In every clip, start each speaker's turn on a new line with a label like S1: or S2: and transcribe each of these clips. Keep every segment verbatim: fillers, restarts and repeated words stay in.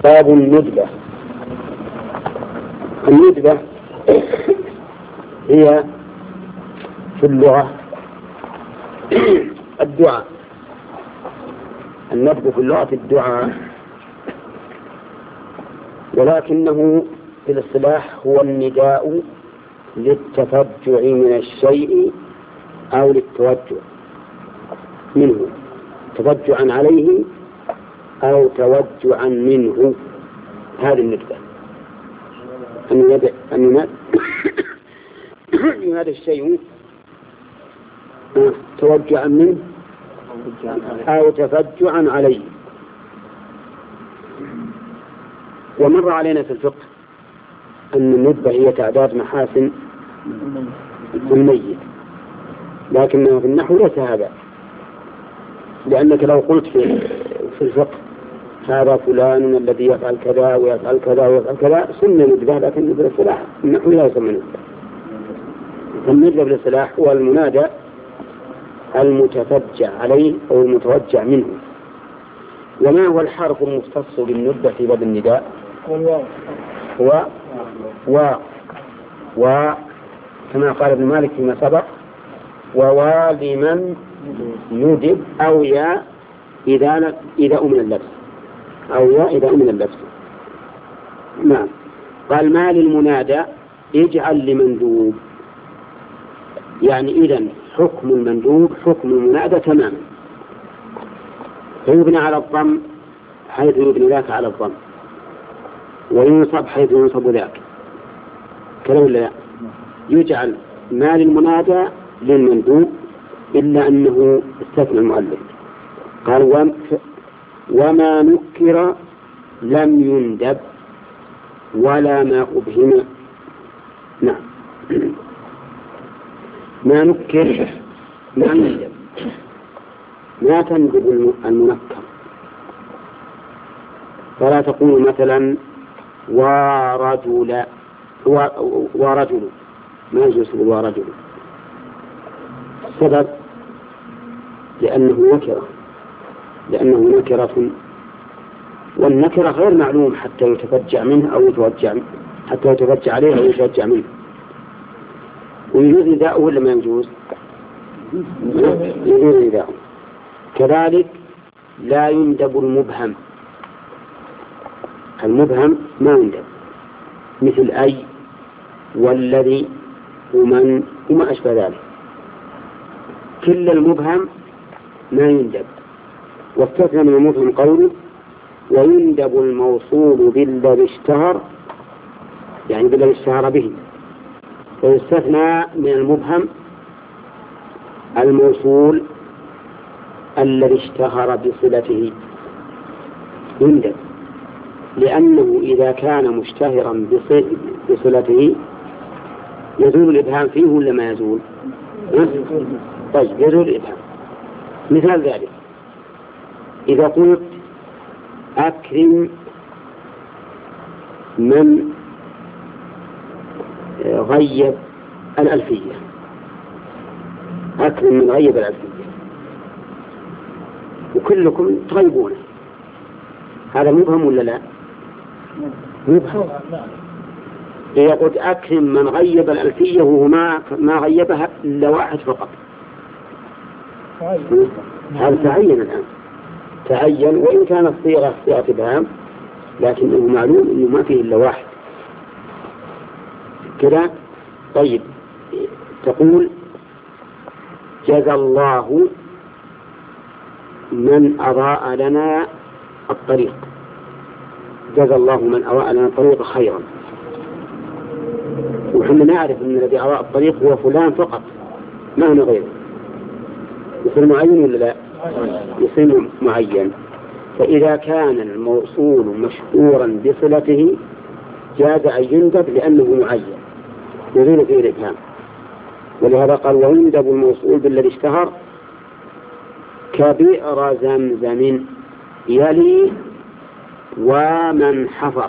S1: باب الندبة. الندبة هي في اللغة الدعاء. الندب في اللغة الدعاء، ولكنه في الاصطلاح هو النداء للتفجع من الشيء أو للتوجع منه، تفجعا عليه أو توجعا منه. هذه الندبة، أن ينادى الشيء توجعا منه أو تفجعا عليه. ومر علينا في الفقه أن الندبة هي تعداد محاسن الميت، لكنه في النحو ليس هذا، لأنك لو قلت في, في الفقه هذا فلان الذي يفعل كذا ويفعل كذا ويفعل كذا سنة ندبة، لكن ندبة بالاصطلاح النحو لا يسمى ندبة. الندبة بالاصطلاح هو المنادى المتفجع عليه أو المتوجع منه. وما هو الحرف المختص بالندبة في باب النداء؟ هو و و كما قال ابن مالك فيما سبق: ووالما ندب أو يا إذا إذا أمن اللبس، أو يا إذا أمن اللبس. نعم. قال: ما للمنادى اجعل لمندوب، يعني إذن حكم المندوب حكم المنادى تماما، فيبنى على الضم حيث يبني ذاك على الضم، وينصب حيث ينصب ذاك، كذا ولا لا؟ يجعل ما للمنادى للمندوب، إلا أنه استثنى المؤلف قال: وما نكر لم يندب ولا ما أبهم. نعم. ما نكر ما يندب، ما تندب المنكر، فلا تقول مثلا ورجل ورجل، ما يجوز تقول ورجل. السبب لأنه نكرة، لأنه نكرة، والنكرة غير معلوم حتى يتفجع منه أو يتوجع منه، حتى يتفجع عليه أو يتوجع منه. ويجوز نداءه ولا ما يجوز؟ يجوز نداءه. كذلك لا يندب المبهم، المبهم ما يندب، مثل أي والذي ومن وما أشبه ذلك، كل المبهم ما يندب. واستثنى من المبهم قوله: ويندب الموصول بالذي اشتهر، يعني بالذي اشتهر به. ويستثنى من المبهم الموصول الذي اشتهر بصلته، يندب، لأنه إذا كان مشتهرا بصلته يزول الإبهام فيه ولا ما يزول؟ طيب، يزول الإبهام. مثال ذلك: إذا قلت أكرم من غيب الألفية، أكرم من غيب الألفية، وكلكم تغيبونه، هذا مبهم ولا لا؟ مبهم. إذا قلت أكرم من غيب الألفية وهو ما ما غيبها إلا واحد فقط، هذا تعين الآن، تعين، وإن كانت صيغة صيغة إبهام لكنه معلوم إنه ما فيه إلا واحد كذا. طيب، تقول: جزى الله من أضاء لنا الطريق، جزى الله من أضاء لنا الطريق خيرا. ونحن نعرف أن الذي أضاء الطريق هو فلان فقط، ما هو غيره. يصير معين ولا لا؟ يصير معين. فإذا كان الموصول مشهورا بصلته جاز أن يندب لأنه معين، يزول فيه الإبهام. ولهذا قال: ويندب الموصول بالذي اشتهر كبئر زمزم يلي ومن حفر.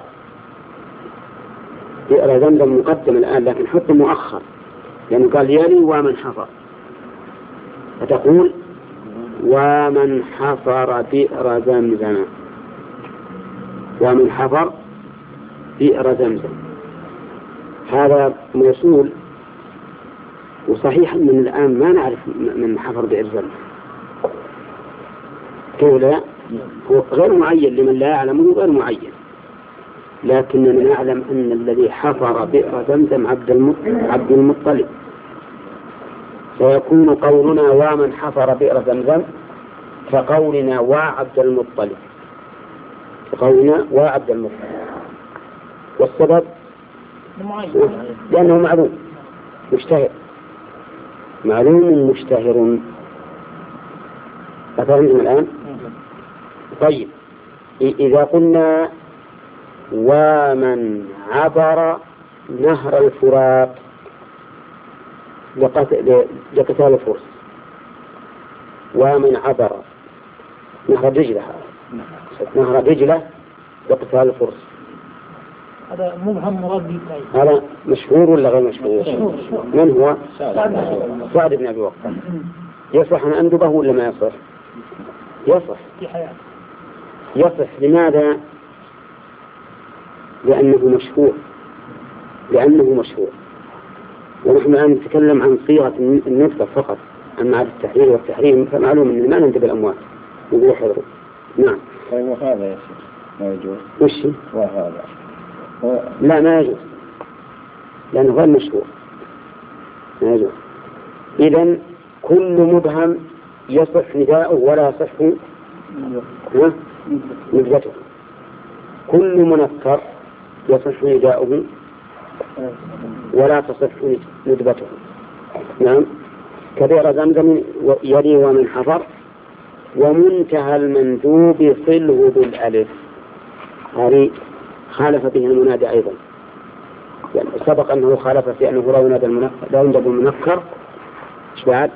S1: بئر زمزم مقدم الآن، لكن حط مؤخر لأنه قال يلي ومن حفر، فتقول: ومن حفر بئر زمزم. ومن حفر بئر زمزم. هذا موصول، وصحيح من الآن ما نعرف من حفر بئر زمزم كولا، هو غير معين لمن لا يعلمه، غير معين، لكننا نعلم أن الذي حفر بئر زمزم عبد المطلب، فيكون قولنا ومن حفر بئر زمزم كقولنا وعبد المطلب، كقولنا وعبد المطلب. والسبب لأنه معلوم مشتهر، معلوم مشتهر. أفهمتم الآن؟ طيب، إذا قلنا ومن عبر نهر الفرات لقتال الفرس، ومن عبر نهر دجلة، نهر دجلة لقتال الفرس،
S2: هذا مبهم مراد.
S1: هذا مشهور ولا غير مشهور؟ من هو؟ سعد بن أبي وقاص. يصح أن أندبه ولا ما يصح؟ يصح يصح. لماذا؟ لأنه مشهور، لأنه مشهور. ونحن الآن نتكلم عن صيغة النسبة فقط، أما عن التحرير والتحريم فمعلوم أن ما نندب الأموات نقول حضروا. نعم.
S3: طيب وهذا يا شيخ ما يجوز؟
S1: وش؟
S3: وهذا
S1: و... لا ما يجوز، لأنه غير مشهور، ما يجوز. إذن كل مبهم يصح نداؤه ولا يصح نسبته، كل منكر يصح نداؤه ولا تصح ندبته. نعم. كبير زمزم يلي ومن حفر، ومنتهى المندوب صله بالألف، هذه خالف به المنادى أيضا، يعني سبق أنه خالف في أنه لا ينادى المنكر، لا يندب المنكر إيش بعد؟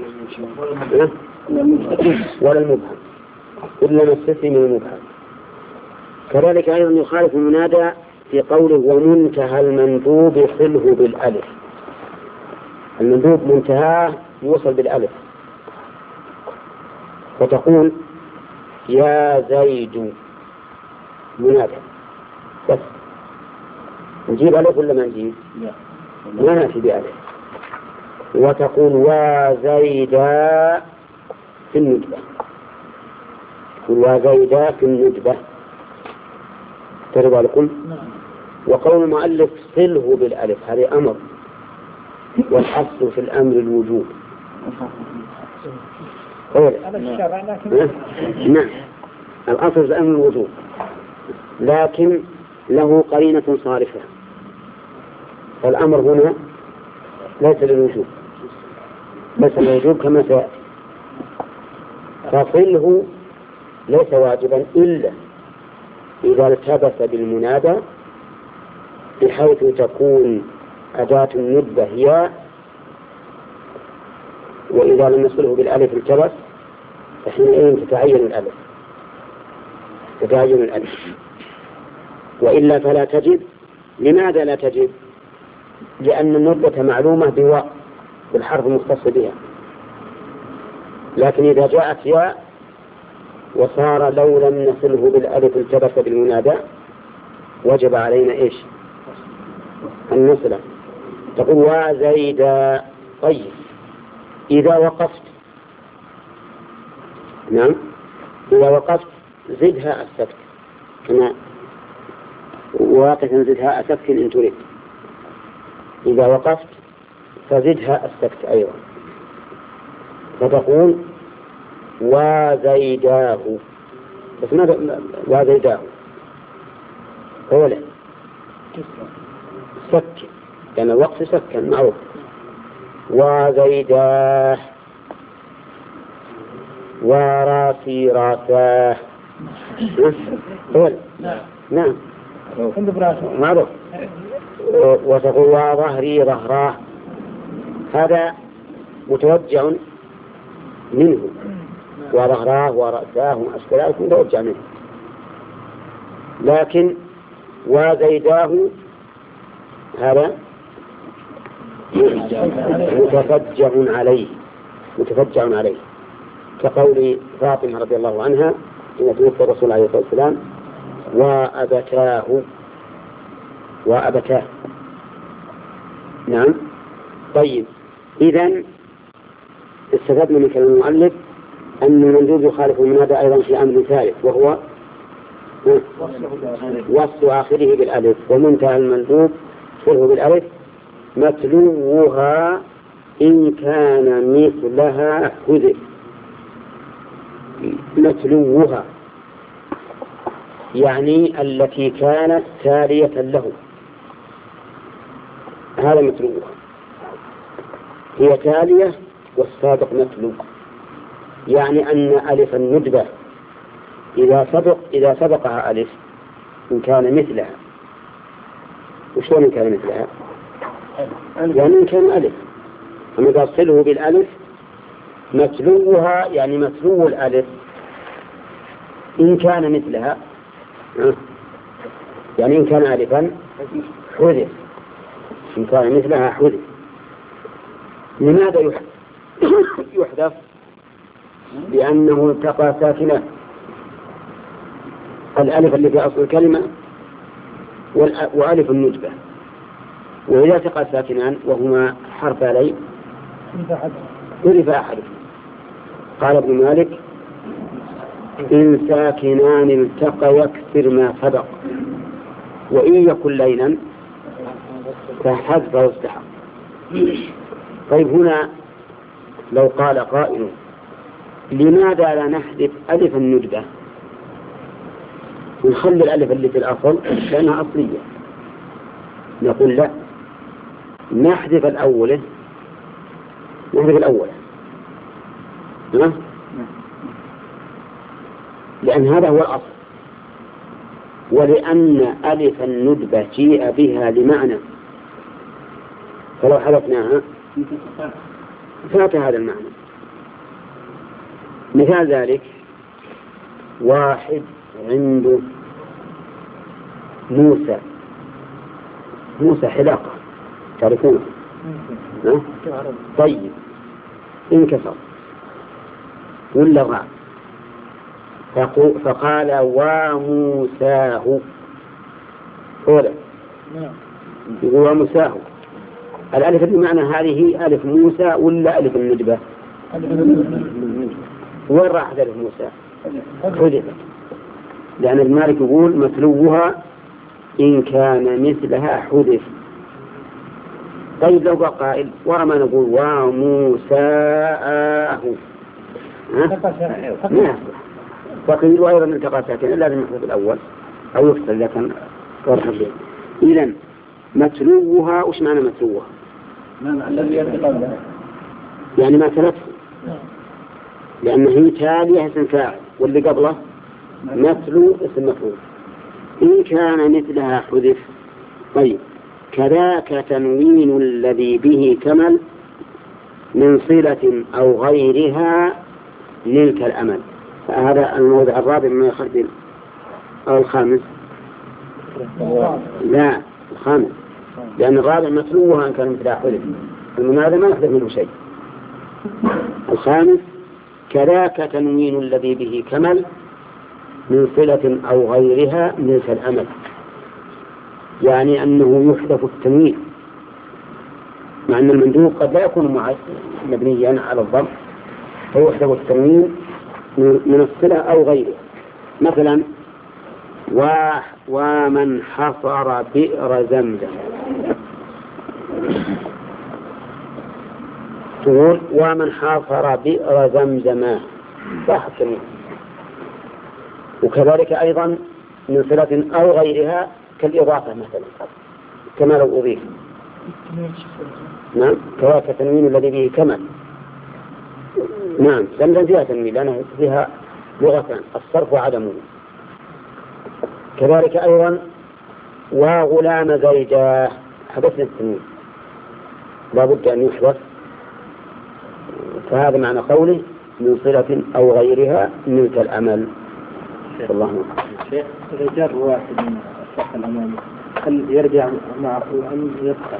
S1: ولا المبهم إلا ما استثني من المبهم. كذلك أيضا يخالف المنادى في قوله ومنتهى المندوب صله بالألف، المندوب منتهاه يوصل بالألف، فتقول يا زيد منادى بس، نجيب ألف ولا ما نجيب؟ ما نأتي بألف. وتقول وزيدا في الندبة، وزيدا في الندبة، ترضى لكم؟ وقول المؤلف صله بالألف هذا أمر، والأصل في الأمر الوجوب. نعم، الأصل في الأمر الوجوب، لكن له قرينة صارفة، فالأمر هنا ليس للوجوب، ليس للوجوب كما سيأتي. فصله ليس واجبا إلا إذا التبس بالمنادى بحيث تكون أداة الندبة هي، وإذا لم يصله بالألف التبس فحينئذ تتعين الألف، تتعين الألف، وإلا فلا تجب. لماذا لا تجب؟ لأن الندبة معلومة بواء بالحرف المختص بها، لكن إذا جاءت ياء وصار لو لم نصله بالألف التبس بالمنادى وجب علينا إيش؟ النصلة. تقول وزيدا. طيب إذا وقفت، نعم إذا وقفت زدها السكت، كما واقفا زدها السكت إن تريد، إذا وقفت فزدها السكت أيضا، فتقول وزيداه، بس ماذا وزيداه أولا سك، لأن الوقف سكا معروف. وزيداه وراسي راساه، أولا نعم معروف. وتقول وظهري ظهراه، هذا متوجع منه، وظهراه ورأساه وأشكاله متوجع منه. لكن وزيداه هذا متفجع عليه، متفجع عليه، كقول فاطمة رضي الله عنها حين توفي الرسول عليه الصلاة والسلام وأبتاه وأبتاه. نعم. طيب، إذن استفدنا من كلام المؤلف أن المندوب يخالف المنادى أيضا في أمر ثالث، وهو وصف آخره بالألف، ومنتهى المندوب فيه بالألف متلوها إن كان مثلها حذف. متلوها يعني التي كانت تالية له، هذا متلوها، هي تالية والسابق متلو، يعني أن ألف الندبة إذا سبق إذا سبقها ألف إن كان مثلها. وشلون إن كان مثلها؟ يعني إن كان ألف، أما تصله بالألف متلوها يعني متلو الألف إن كان مثلها، يعني إن كان ألفا حذف، إن كان مثلها حذف. لماذا يحذف؟ لأنه التقى ساكنان، الألف اللي في أصل الكلمة وألف الندبة، وإذا التقى ساكنان وهما حرف علي حذف أحدهما. قال ابن مالك إن ساكنان التقى يكثر ما سبق، وإن يكن لينا فحذف واستحق. طيب، هنا لو قال قائل لماذا لا نحذف ألف الندبة ونخلي الألف اللي في الأصل لأنها أصلية؟ نقول لا، نحذف الأولى نحذف الأولى ها؟ لأن هذا هو الأصل، ولأن ألف الندبة جيء بها لمعنى، فلو حذفناها فات هذا المعنى. مثال ذلك واحد عنده موسى موسى حلاقة تعرفونه؟ طيب، انكسر ولا ضاع، فقال وموساه، قوله يقول وموساه. الألف بمعنى هذه ألف موسى ولا ألف الندبة؟ وين راح ألف موسى؟ حذفت، لأن المالك يقول متلوها إن كان مثلها حذف. طيب، لو بقى قائل وما نقول وموساه ها؟ فقيل أيضا التقى ساكن إلا لازم يحذف الأول أو يفصل إذا كان غير حذف. إذن متلوها، وش معنى متلوها؟ يعني ما تلفه، لأنه هي تالية اسم فاعل واللي قبله متلو اسم مفعول. إن كان مثلها حذف. طيب، كذاك تنوين الذي به كمل من صلة أو غيرها نلك الأمل. هذا الموضع الرابع من الخلف أو الخامس؟ لا، الخامس، لأن الرابع متلوها إن كان مثلها حذف، المنادى ما يحذف منه شيء. الخامس كذاك تنوين الذي به كمل من صلة أو غيرها نلك الأمل، يعني أنه يحذف التنوين، مع أن المندوب قد لا يكون مبنيا على الضم، فيحذف التنوين من الصلة أو غيره. مثلا ومن حفر بئر زمزم، تقول ومن حفر بئر زمزم صح التنوين. وكذلك أيضا من صلة أو غيرها كالإضافة مثلا، كما لو أضيف. نعم، كذلك تنوين الذي به كمل. نعم، زمزم فيها تنوين لأنها فيها لغتان، الصرف وعدمه. كذلك أيضا وغلام زيجاه حدثنا التنوين لا بد أن يحدث، فهذا معنى قوله من صلة أو غيرها نلك الأمل. الله
S3: شيخ، إذا جر واحد من الصف الأمامي هل يرجع معه أم يدخل؟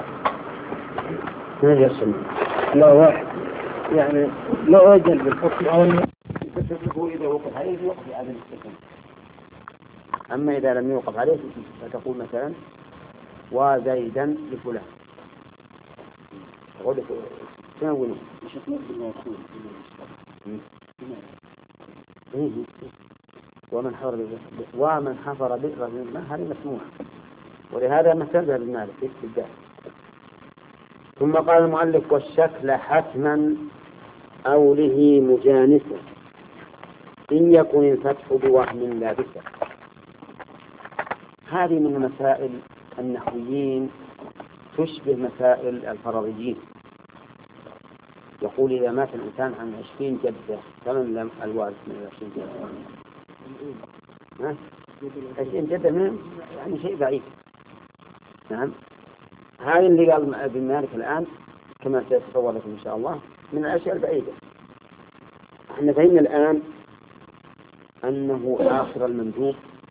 S1: ما يرسل
S3: لا، واحد يعني لا أجل بالحكم أو أن
S1: يتسببه إذا وقف عليه وقف هذا الاستثناء. أما إذا لم يوقف عليه فتقول مثلا وزيدا لفلان تقول تنوني ومن حفر ومن حفر بئر من الماء هذه مسموعة، ولهذا مثلها بالمال في الدال. ثم قال المؤلف والشكل حتما أوله مجانسا إن يكن الفتح بوهم لابسا. هذه من مسائل النحويين تشبه مسائل الفرضيين. يقول إذا مات الإنسان عن عشرين جدة كمن الوارث من عشرين جدة؟ عشرين جدة من يعني شيء بعيد. نعم، هذه اللي قال ابن مالك الآن كما سيتصور لكم إن شاء الله من الأشياء البعيدة. احنا فهمنا الآن أنه آخر المندوب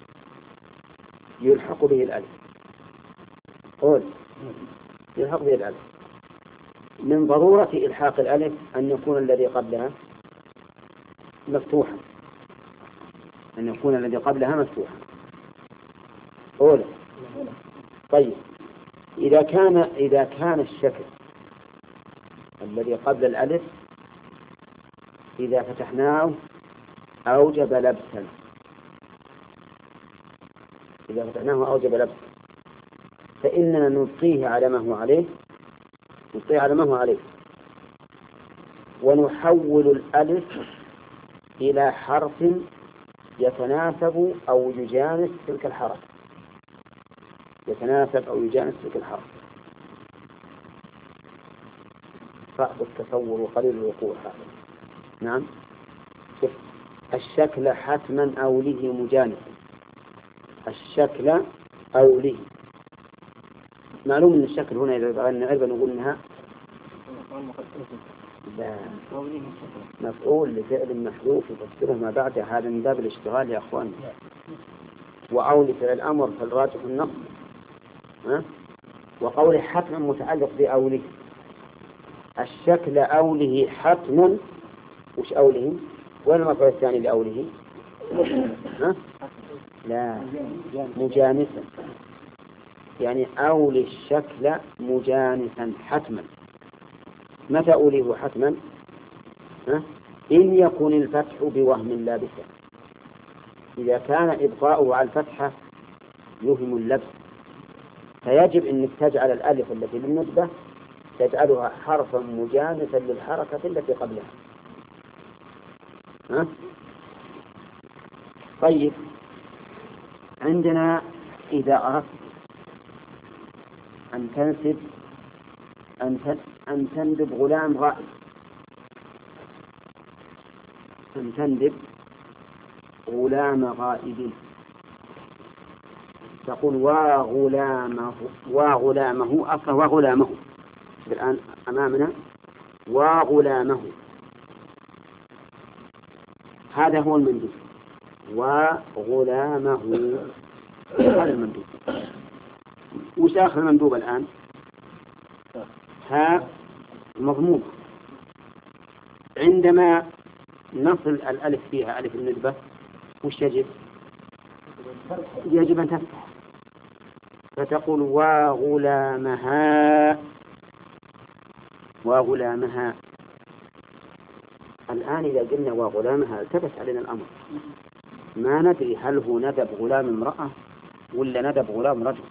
S1: يلحق به الألف. قول يلحق به الألف. من ضرورة إلحاق الألف أن يكون الذي قبلها مفتوحا، أن يكون الذي قبلها مفتوحا. قول طيب إذا كان إذا كان الشكل الذي قبل الألف إذا فتحناه أوجب لبسا، إذا فتحناه أوجب لبسا، فإننا نبقيه على ما هو عليه، نبقيه على ما هو عليه، ونحول الألف إلى حرف يتناسب أو يجانس تلك الحرف، يتناسب أو يجانس تلك الحرف. صعب التصور وقليل الوقوع هذا. نعم، شوف الشكل حتما أوله مجانس، الشكل أوله معلوم أن الشكل هنا إذا بغينا نعرف نقول إنها لا مفعول لفعل محذوف يفسره ما بعده، هذا من باب الاشتغال يا أخوان. وأول فعل الأمر فالراجح النص، ها؟ وقوله حتما متعلق بأوله. الشكل أوله حتما، وش أوله؟ وين المفعول الثاني لأوله؟ ها؟ لا مجانسا، يعني أولي الشكل مجانسا حتما. متى أوليه حتما؟ ها؟ إن يكن الفتح بوهم لابسا، إذا كان إبقاؤه على الفتحة يوهم اللبس، فيجب أن تجعل الألف التي بالنسبة تجعلها حرفا مجانسا للحركة التي قبلها. ها؟ طيب عندنا إذا أردت أن تنسب أن أن تندب غلام غائب، أن تندب غلام غائب، تقول وغلامه، وغلامه أصلا وغلامه الآن أمامنا وغلامه، هذا هو المندوب، وغلامه هذا المندوب. وش آخر المندوب الآن؟ ها مضموم. عندما نصل الألف فيها ألف الندبة وش يجب؟ يجب أن تفتح، فتقول وغلامها، وغلامها. الآن إذا قلنا وغلامها التبس علينا الأمر، ما ندري هل هو ندب غلام امرأة ولا ندب غلام رجل.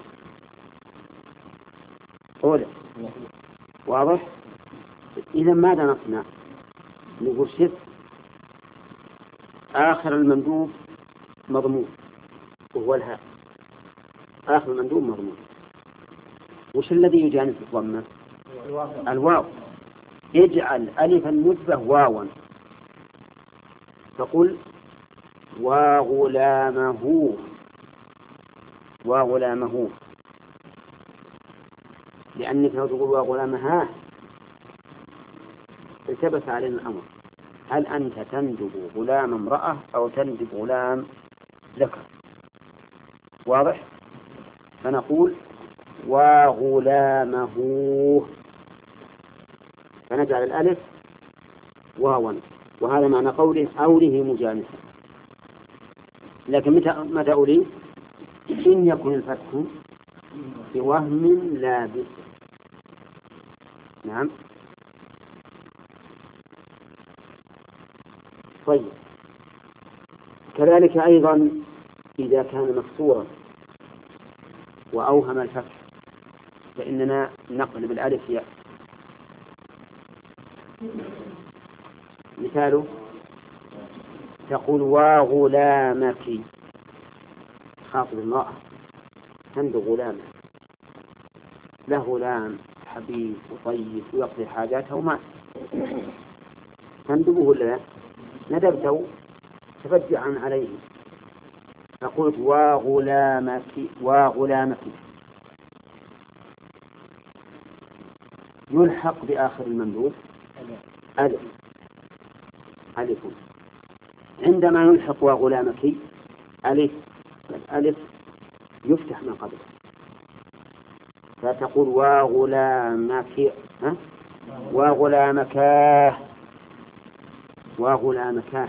S1: قوله واضح؟ إذا ماذا نصنع؟ نقول شف آخر المندوب مضمون وهو الهاء، آخر المندوب مضمون. وش الذي يجانس الضمة؟ الواو. اجعل ألف الندبة واوا، تقول وغلامه، وغلامه، لأنك لو تقول وغلامها التبس علينا الأمر، هل أنت تندب غلام امرأة أو تندب غلام ذكر؟ واضح؟ فنقول وغلامه، فنجعل الألف واوا، وهذا معنى قول أوله مجانسا. لكن متى متى أولي؟ إن يكن الفتح بوهم لابس. نعم. طيب كذلك أيضا إذا كان مكسورا وأوهم الفتح فإننا نقلب الألف ياء. مثاله تقول وغلامك، خاطب المرأة عنده غلام، له غلام حبيب وطيب ويقضي حاجاته وما تندبه ولا لا؟ ندبته تفجعا عليه، فقلت وغلامك وغلامك يلحق بآخر الممدود ألف ألف. عندما يلحق وغلامك ألف الألف يفتح من قبله، فتقول وغلامك ها وغلامكاه وغلامكاه.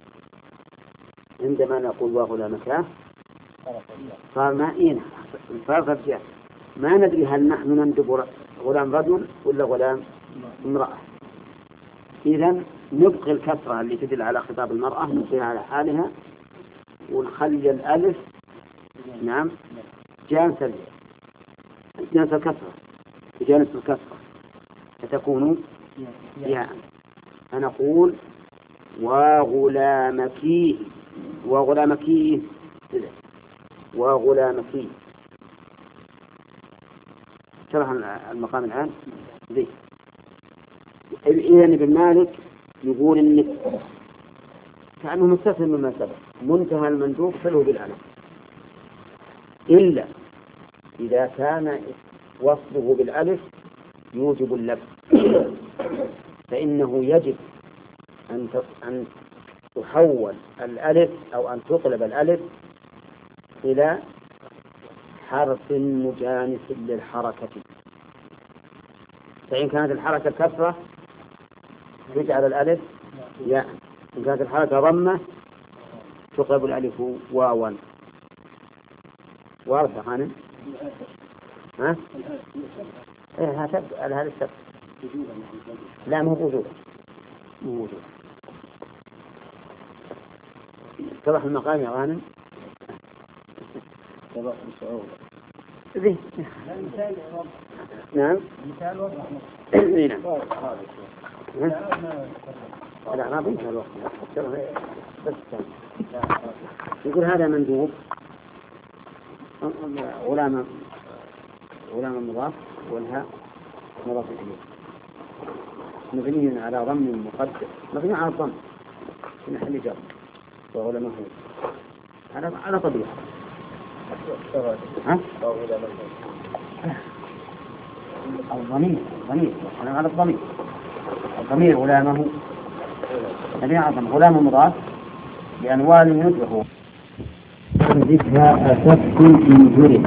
S1: عندما نقول وغلامكاه صار ما إينا صار فجأة ما ندري هل نحن نندب غلام رجل ولا غلام امرأة. إذن نبقي الكسرة اللي تدل على خطاب المرأة نبقيها على حالها ونخلي الألف نعم جانس جانس الكسرة جانس الكسرة فتكون ياء. فنقول وغلامكيه وغلامكيه وغلامكيه. شرح المقام الآن ذي. إذن ابن مالك يقول إنك كأنه مستثنى مما سبق منتهى المندوب حلو بالألف إلا إذا كان وصله بالألف يوجب اللبس، فإنه يجب أن أن تحول الألف أو أن تقلب الألف إلى حرف مجانس للحركة. فإن كانت الحركة كسرة تجعل الألف ياء، إن كانت الحركة ضمة تقلب الألف واوا. واضح يا خانم؟ ها؟ إيه هتبقى هذا السبب. لا مو وجودا مو وجودا. اتضح المقام يا غانم؟ اتضح الصعوبة. ذي. نعم. مثال وضح. نعم. لا ما بينها الوقت بس يقول هذا مندوب غلام غلام مضاف والهاء مضاف إليه مبني على ضم مقدر مبني على الضم في محل جر وغلامه على على طبيعة. ها؟ الضمير الضمير أنا على الضمير الضمير غلامه الذي أعظم غلام مضاف بأنواع يدركه ذكرى أسفت إن جرد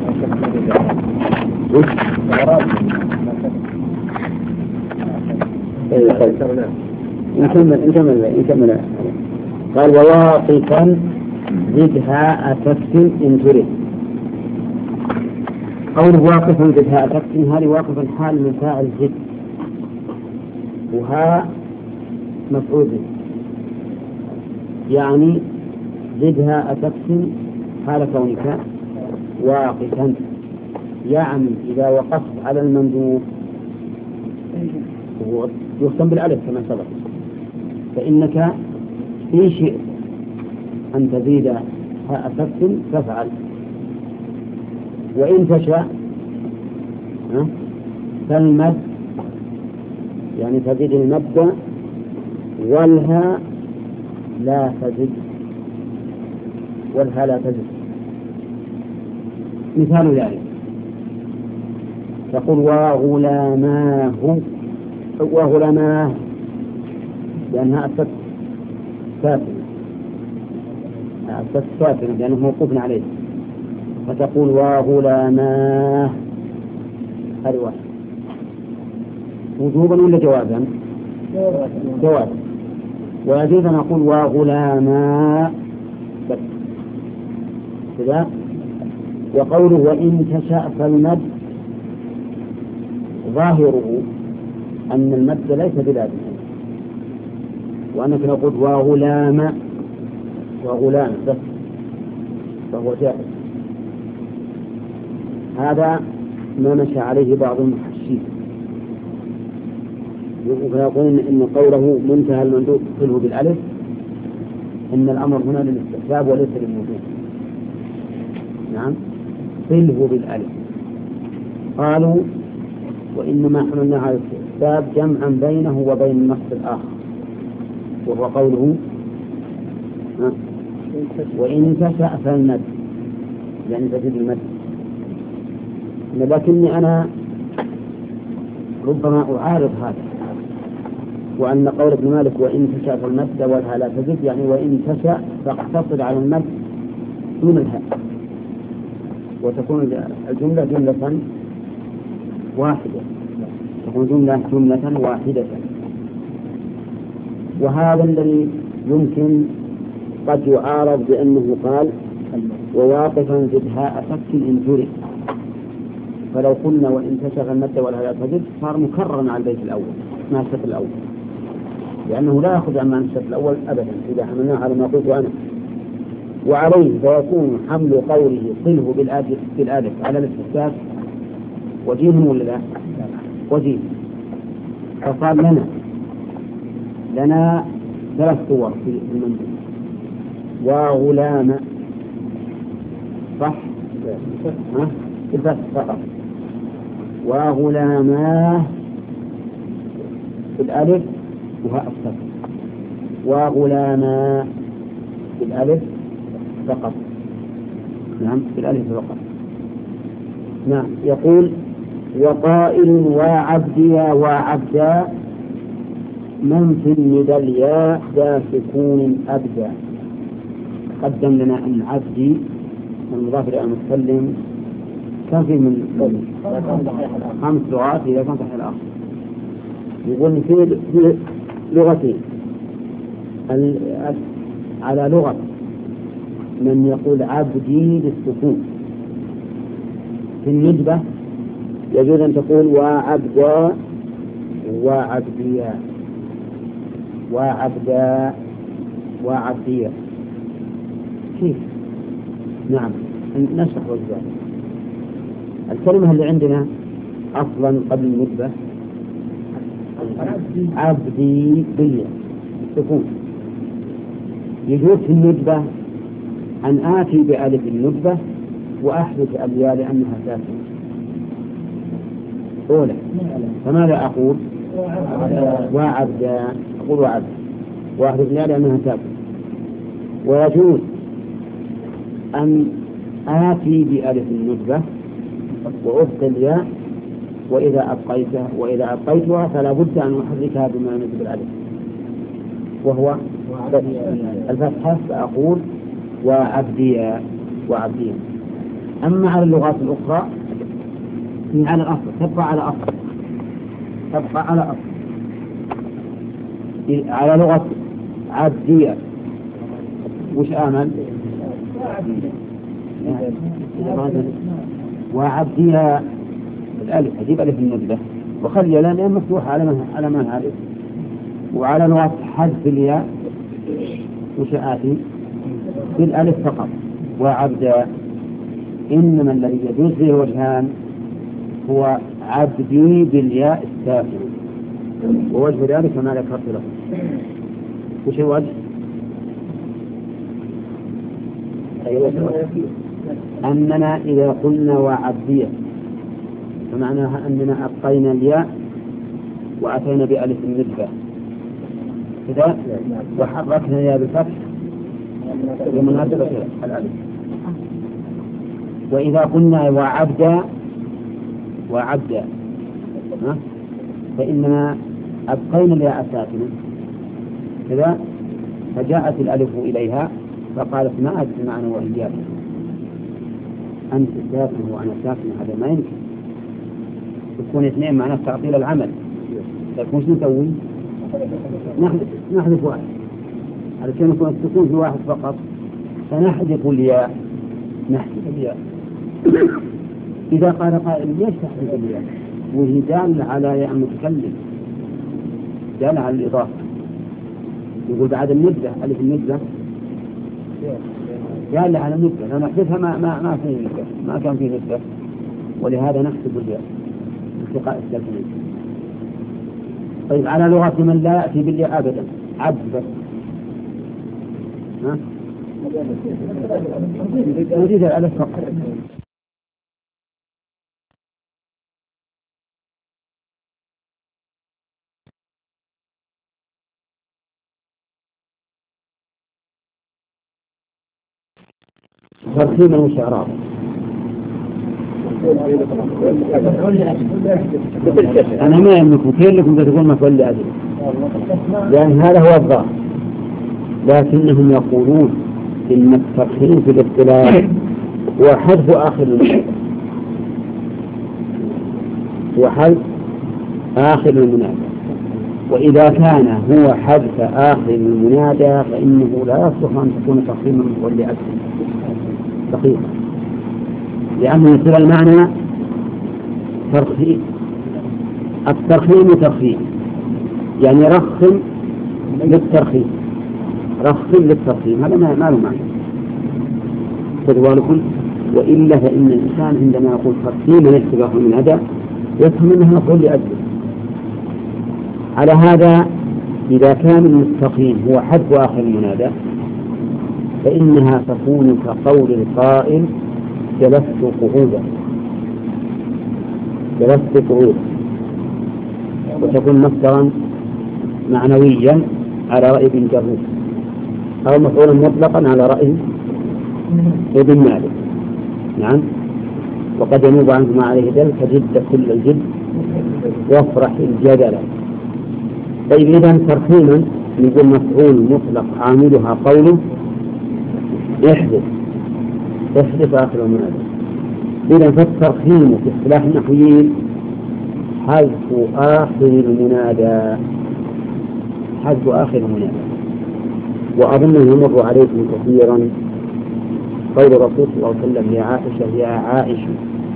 S1: نكمل نكمل نكمل. قال وواقفا زدها أسفت إن جرد. قول واقفا زدها أسفت هذه واقفا حال من فاعل زد وها مفعول به، يعني زدها أسفت حال كونك واقفا، يعني إذا وقفت على المندوب يختم بالألف كما سبق فإنك في شيء أن تزيد ها أسفت تفعل، وإن تشاء فالمد يعني تزيد المد والها لا تزد والها لا تزد. مثال ذلك تقول وغلاماه وغلاماه لأنها أسفت سافر أسفت سافر لأنه موقوف عليه، فتقول وغلاماه. هذا واحد وجوبا ولا جوازا؟ جوازا. ويجوز أن نقول وغلاما بس كذا وقوله وإن تشاء فالمد ظاهره أن المد ليس بلازم، وأنك لو قلت وغلام وغلام بس فهو جائز. هذا ما مشى عليه بعض المحشين، ويقولون إن قوله منتهى المندوب صله بالألف إن الأمر هنا للاستحباب وليس للوجوب. نعم صله بالألف. قالوا وإنما حملنا على الاستحباب جمعا بينه وبين النص الآخر، وهو قوله وإن تشاء فالمد، يعني تجد المد. لكني أنا ربما أعارض هذا، وأن قول ابن مالك وإن تشاء فالمد والها لا تزد، يعني وإن تشاء فاقتصر على المد دون الهاء، وتكون الجملة جملة واحدة، تكون جملة جملة واحدة. وهذا الذي يمكن قد يعارض بأنه قال وواقفا زد هاء فك إن جري، فلو قلنا وإن تشاء المد والها لا تزد صار مكررا على البيت الأول مع الشرط الأول، لأنه لا يأخذ عن معنى الشرط الأول أبدا إذا حملناه على ما قلت أنا. وعليه فيكون حمل قوله صله بالآلف على الاستحباب وجيه ولا لا؟ وجيه. فصار لنا لنا ثلاث صور في المنزل. وغلام صح؟ ها؟ الفتح فقط. وغلاماه بالألف وهاء السكن. وغلاما بالألف فقط. نعم بالألف فقط. نعم. يقول وقائل وعبديا وعبدا من في الندى الياء ذا سكون أبدا. قدم لنا أن عبدي المضاف إلى المتكلم كان فيه من خمس لغات إذا كان صحيح الآخر. يقول في لغتين على لغة من يقول عبدي بالسكون في الندبة يجوز أن تقول وعبدا وعبديا وعبدا وعبديا. كيف؟ نعم نشرح وجهه. الكلمة اللي عندنا أصلا قبل الندبة عبدي بالياء بالسكون. يجوز في الندبة أن آتي بألف الندبة وأحدث الياء لأنها ساكنة أولى. فماذا أقول؟ وعبدا. أقول وعبدا وأحدث الياء لأنها ساكنة. ويجوز أن آتي بألف الندبة وأبقي الياء وإذا أبقيتها وإذا أبقيتها فلا بد أن أحركها بما يناسب الألف وهو الفتحة، فأقول وعبديا وعبديا. أما على اللغات الأخرى هي على الأصل، تبقى على أصل تبقى على أصل. على لغة عبديا وش آمن؟ وعبديا الألف أجيب ألف الندبة وخلي لنا مفتوحة على ما على ما هذه. وعلى لغة حذف الياء وش آتي؟ بالألف فقط وعبدا. إنما الذي يجوز فيه وجهان هو عبدي بالياء الساكنة، ووجه ذلك ما ذكرت له. وش الوجه؟ أننا إذا قلنا وعبدية فمعناها أننا أبقينا الياء وأتينا بألف الندبة كذا وحركنا الياء بالفتح بمناسبة الألف. وإذا قلنا وعبدا وعبدا فإننا أبقينا الياء الساكنة كذا فجاءت الألف إليها فقالت ما أدري معنى وإياك أنت ساكن وأنا ساكن، هذا ما يمكن. تكون اثنين معناه تعطيل العمل، لكن شو نسوي؟ نحذف نحذف واحد علشان يكون السكون في واحد فقط، فنحذف الياء نحذف الياء إذا قال قائل ليش تحذف الياء وهي دالة على ياء المتكلم، دالة على الإضافة، يقول بعد الندة ألف الندة دالة على الندة، لو نحذفها ما ما ما في ندة، ما كان فيه ندة، ولهذا نحسب الياء التقاء الساكنين. طيب على لغة من لا يأتي بالياء أبدا، عبد بس، ها؟ نريد الألف فقط. ترتيبا وشعراء. أنا ما يملكوا كيف لكم تقول مفعول لأجل، لأن هذا هو الظاهر، لكنهم يقولون إن الترحيم في الاصطلاح هو حذف آخر المنادى، هو حذف آخر المنادى، وإذا كان هو حذف آخر المنادى فإنه لا يصلح أن تكون ترحيما مفعول لأجل دقيقة، لأنه يصير المعنى ترخيم. الترخيم ترخيم يعني رخم للترخيم، رخم للترخيم، هذا ما له معنى تدوالكم. وإلا فإن الإنسان عندما يقول ترخيما اتباع من هذا يفهم أنه يقول لأجله. على هذا إذا كان المستقيم هو حذف آخر المنادى فإنها تكون كقول القائل جلست قعودا، جلست قعودا، وتكون مصدرا معنويا على رأي ابن جرير، أو مفعولا مطلقا على رأي ابن مالك. نعم، وقد ينوب عنه ما عليه دل فجد كل الجد وافرح الجدل. طيب إذا ترحيما يقول مفعول مطلق عاملها قوله يحدث يحدث آخر المنادى. إذا فالترحيم في اصطلاح النحويين حذف آخر المنادى، حذف آخر المنادى. وأظنه يمر عليكم كثيرا قول الرسول صلى الله عليه وسلم يا عائشة يا عائشة،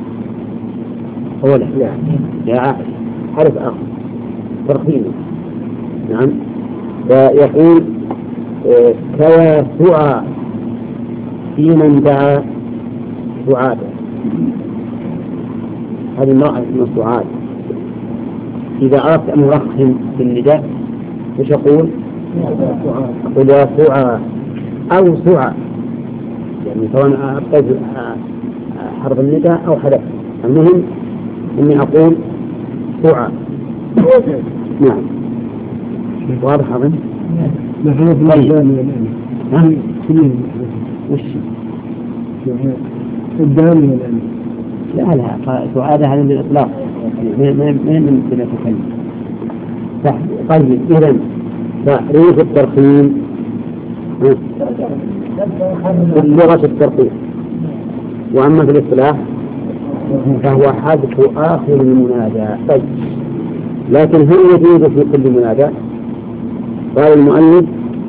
S1: هو الإحلام يا عائشة حرف آخر ترحيم. نعم، ويقول كوى سعى في من دعا سعادة، هذه المرأة اسمها سعاد. إذا أردت أن أرخم في النداء وش أقول؟ أقول يا سعى أو سعى، يعني سواء أبقيت حرف النداء أو حذف، المهم إني أقول سعى. نعم، واضح أظن؟ طيب وش
S4: الدال والألف؟
S1: لا لا، سعادة هذا بالإطلاق ما ما ما يمكن يتكلم. طيب إذا تعريف الترخيم في اللغة الترخيم، وأما في الاصطلاح فهو حذف آخر المنادى. طيب لكن هل يجوز في كل منادى؟ قال المؤلف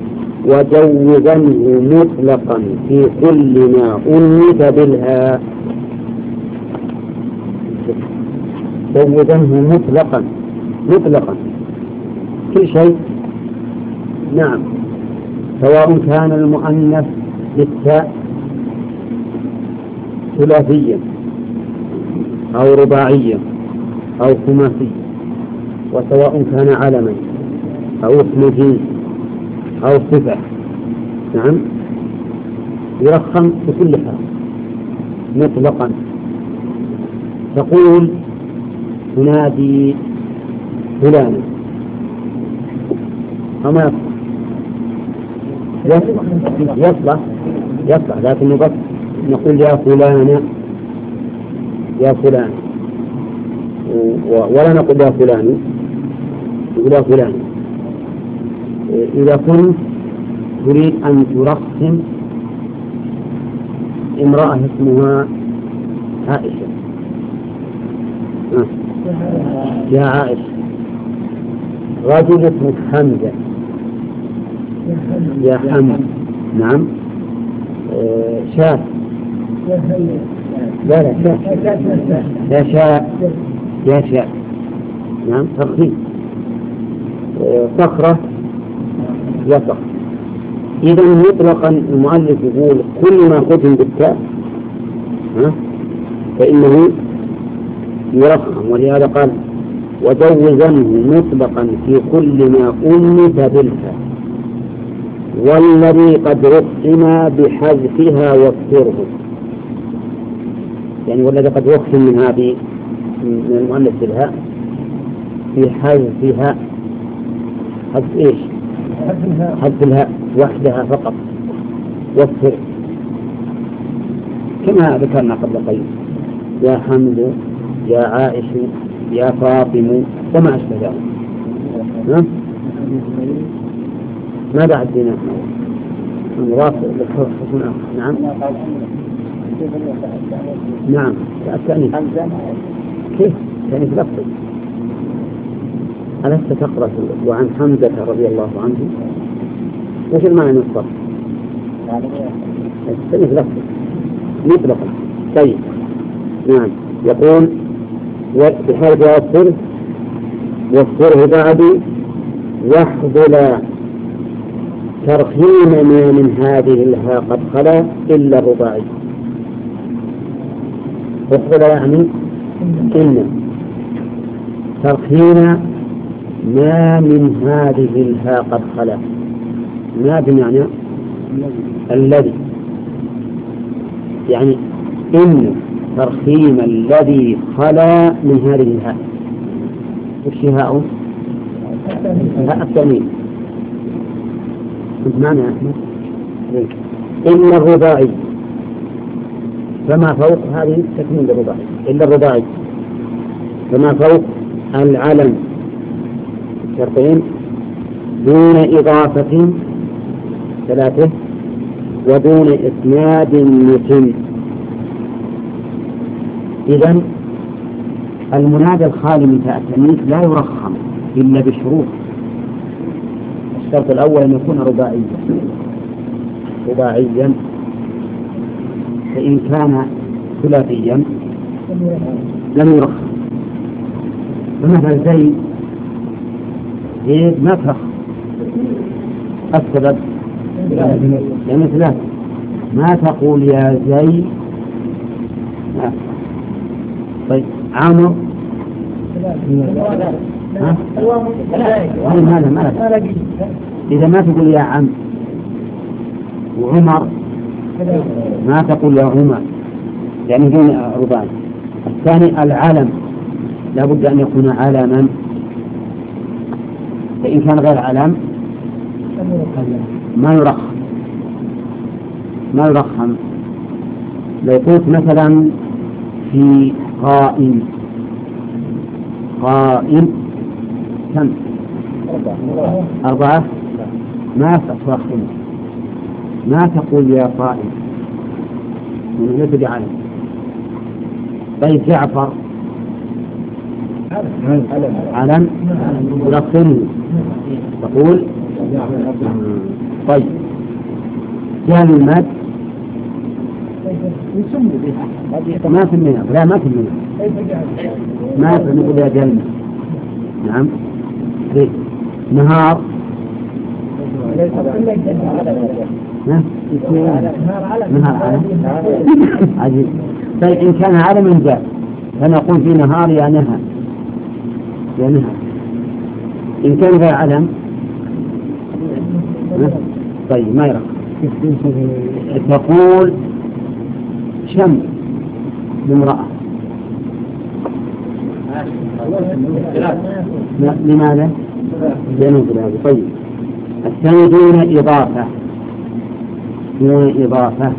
S1: وجوزنه مطلقا في كل ما أنث بالهاء. جوزنه مطلقا مطلقا كل شيء. نعم، سواء كان المؤنث بالتاء ثلاثيا أو رباعيا أو خماسيا، وسواء كان علما أو اسم جنس أو صفة. نعم، يرخم بكل حال مطلقا. تقول تنادي فلانا أما يصلح يصلح، لكن بس نقول يا فلانا يا فلان، ولا نقول يا فلان، نقول يا فلان. إذا كنت تريد أن ترخم امرأة اسمها عائشة، آه. يا عائشة. رجل اسمه حمزة يا حمد. نعم، آه. شاف لا لا شاء يشاء يشاء نعم ترخيم صخرة يصخ. إذا مطلقا المؤلف يقول كل ما ختم بالتاء فإنه يرخم، ولهذا قال وجوزنه مطلقا في كل ما أنث بالتاء والذي قد رخم بحذفها واكثره، يعني والذي قد رخم من هذه من المؤنث بالهاء بحذفها. حذف ايش؟ حذف الهاء وحدها فقط واكثر، كما ذكرنا قبل قليل يا حمد يا عائش يا فاطم وما أشبه ذلك. نعم ماذا عدينا؟ المضاف للحكم آخر. نعم نعم التأنيث كيف؟ التأنيث لفظي. ألست تقرأ وعن حمزة رضي الله عنه وش المعنى من الصرف؟ التأنيث لفظي مطلقا. طيب نعم يقول بحيث يؤثر واذكره بعد واحذلا ترخيم ما من هذه الها قد خلا إلا الرباعي. واحذلا يعني إن ترخيم ما من هذه الها قد خلا، ما بمعنى الذي، يعني إن ترخيم الذي خلا من هذه الهاء. وش هاء؟ هاء التأنيث. كنت معنا يا أحمد؟ إلا الرباعي فما فوق هذه تكميل الرباعي. إلا الرباعي فما فوق العلم شرطين دون إضافة ثلاثة ودون إسناد متم. إذن المنادى الخالي من تاء التأنيث لا يرخم إلا بشروط. الشرط الأول أن يكون رباعيا رباعيا فإن كان ثلاثيا لم يرخم. فمثلا زيد زيد ما ترخم. السبب يعني ثلاثة ما تقول يا زيد. طيب عمرو هذا ما إذا ما تقول يا عم، وعمر ما تقول يا عمر يعني دون رباعي. الثاني العلم لا بد أن يكون علما، فإن كان غير علم ما يرخم ما يرخم. لو قلت مثلا في قائم قائم كم؟ أربعة ما ترخم، ما تقول يا قائم من ليس بعلم. طيب جعفر علم يرخمه تقول. طيب جعل المد ما في منها لا ما في منها ما في نقول يا جلمة. نعم ليه؟ نهار نهار علم عجيب. طيب إن كان علم جاء فنقول في نهار يا نهر يا نهر. إن كان غير علم طيب ما يرى. تقول شمس لامرأة لماذا؟ لأنه بلاد. طيب الثاني دون إضافة دون إضافة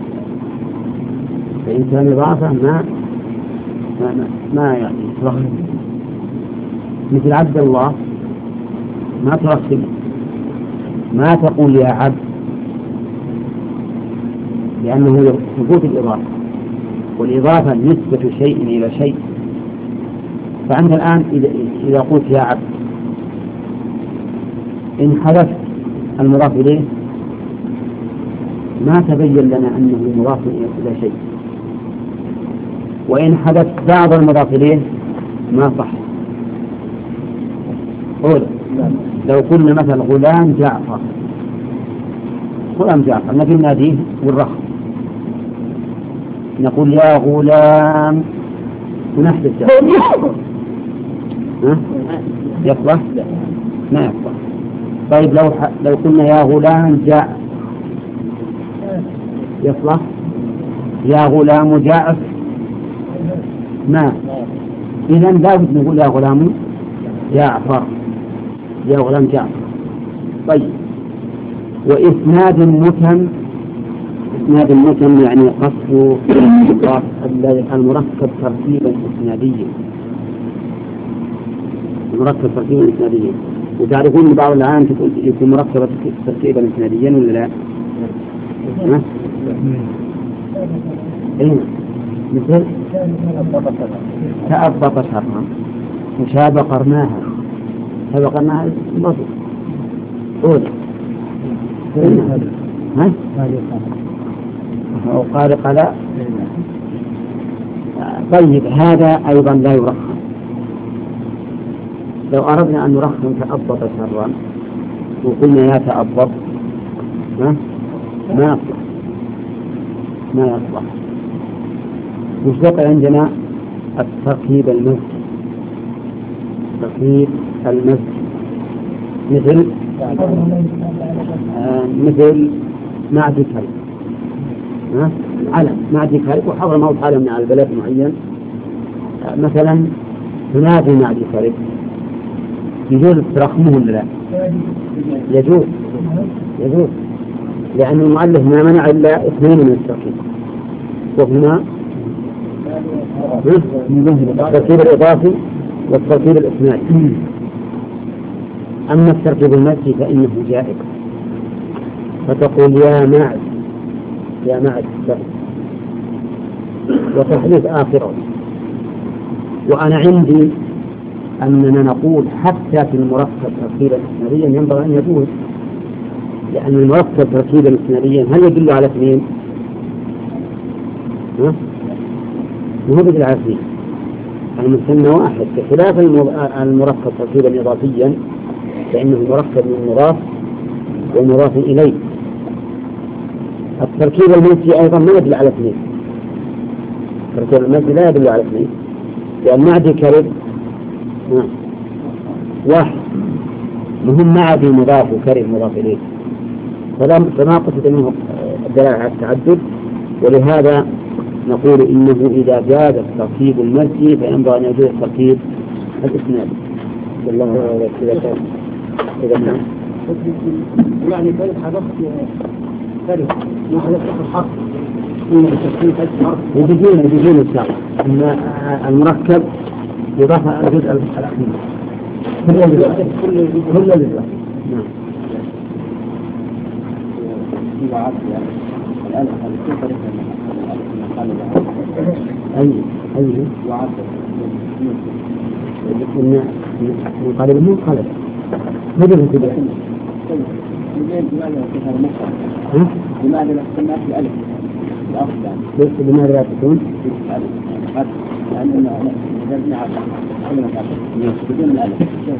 S1: فإن كان إضافة ما ما ما يعني ترخم. مثل عبد الله ما ترخم، ما تقول يا عبد لأنه ثبوت الإضافة، والإضافة نسبة شيء إلى شيء. فأنت الآن إذا قلت يا عبد إن حذفت المضاف إليه ما تبين لنا أنه مضاف إلى شيء، وإن حدث بعض المضاف إليه ما صح. قول لو قلنا مثل غلام جعفر، غلام جعفر نبي ناديه والرخص، نقول يا غلام ونحدث جعفر، ها؟ يصلح؟ ما يصلح. طيب لو ح... لو قلنا يا غلام جاء يصلح؟ يا غلام جاء ما، إذا لابد نقول يا غلام جعفر، يا غلام جعفر. طيب وإسناد متم، إسناد متم يعني قصد المركب ترتيبا إسناديا، المركب ترتيبا إسناديا. وتعرفون أن بعض الآن يكون مركبة ترتيبا إسناديا ولا لا؟ ها؟ إيه؟ مثل تأبط شرها وشاب قرناها، شاب قرناها مضي قول ها؟ أو قارق لا. طيب هذا أيضا لا يرخص. لو أردنا أن نرخص تأبط شرا وقلنا يا تأبط ها؟ ما يصلح، ما يصلح. مشتق عندنا التركيب المزجي، تركيب المزجي مثل آه مثل معدي كلب، ها؟ علم معدي كلب وحضر موت علم على البلد معين، آه مثلا تنادي معدي كلب، يجوز ترخمه ولا لا؟ يجوز، يجوز، لأن المؤلف ما منع إلا اثنين من التركيب، وهما التركيب الإضافي والتركيب الإسنادي. أما التركيب المزجي فإنه جائز، فتقول يا معد، يا معد وتحديث آخره. وأنا عندي أننا نقول حتى في المركب تركيبا إسناديا ينبغي أن يجوز، لأن المركب تركيبا إسناديا هل يدل على اثنين؟ ها؟ وهو يدل على اثنين، المثنى واحد، بخلاف المركب تركيبا إضافيا فإنه مركب من مضاف ومضاف إليه. التركيب المزجي أيضا ما يدل على اثنين، التركيب المزجي لا يدل على اثنين، لأن معدي كلب واحد مهم معدي مضاف وكلب مضاف إليه، فما قصد منه الدلالة على التعدد. ولهذا نقول إنه إذا جاز التركيب المزجي فينبغي أن يجوز التركيب الإسنادي. الله إذا كان إذا كان
S2: يعني كيف حدث كلمة ما حدث الحرف
S1: يجيون يجيون الشرط أن المركب يضاف الجزء الأخير كل الجزء كل الجزء. نعم. أي أي إن من قلب من قلب ماذا تقول؟
S3: لماذا لا تكون في ألف؟
S1: ليس لماذا لا تكون؟
S3: لأن نرجع بدون الألف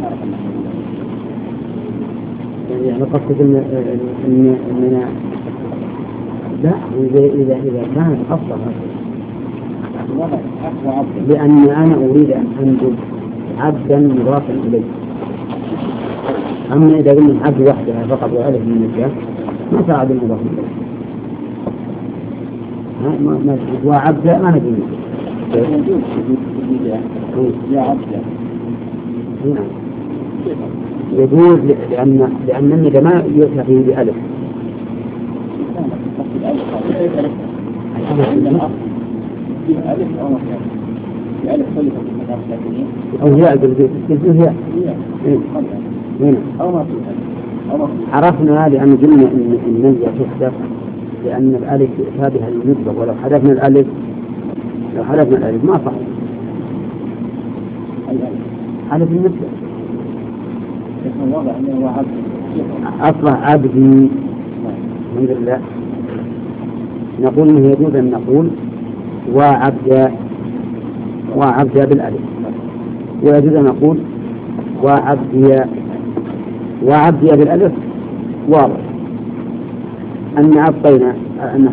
S1: يعني قصد إن إن إننا لا إذا إذا إذا كانت أفضل لأن أنا أريد أن أنجب عبدا مضافا إليه. أما إذا قلنا عبد وحدها فقط وألف من الجاه ما صار عبد مضاف إليه. ما ما وعبد ما نقول
S3: يا عبد
S1: نعم يجوز لأن لأن الندى ما يؤتى فيه بألف. أو هي الجزء هنا عرفنا لأن قلنا إن النزع تحدث لأن الألف يؤتى بها المطلق، ولو حذفنا الألف لو حذفنا الألف ما صح ألف المطلق أصبح عبدي. الحمد لله نقول إنه يجوز أن نقول وعبد وعبدي بالألف، ويجوز أن نقول وعبدي وعبدي بالألف واضح أن عبطينا أن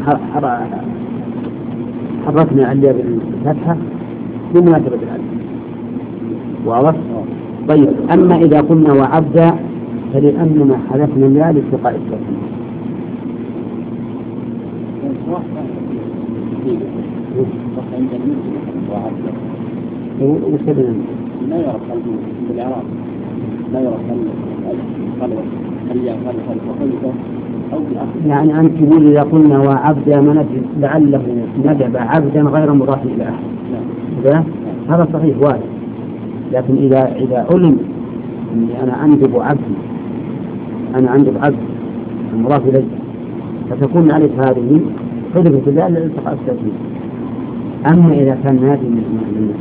S1: حركنا الياء بالفتحة بمناسبة الألف واضح. طيب أما إذا قلنا وعبدا فلأننا حذفنا الياء لالتقاء الساكنين. وسبنا
S3: لا يرى قلبه بالإعراب، لا يرى قلبه الياء خلفه أو بالأخذ.
S1: يعني أنت تقول إذا قلنا وعبدا منجد لعله ندب عبدا غير مضاف إلى أحد، هذا صحيح واحد. لكن إذا إذا علم أني أنا أندب عبدي أنا أندب عبدي المضاف إليه فتكون ألف هذه حذفت الياء لالتقاء الساكنين. أما إذا كان نادي من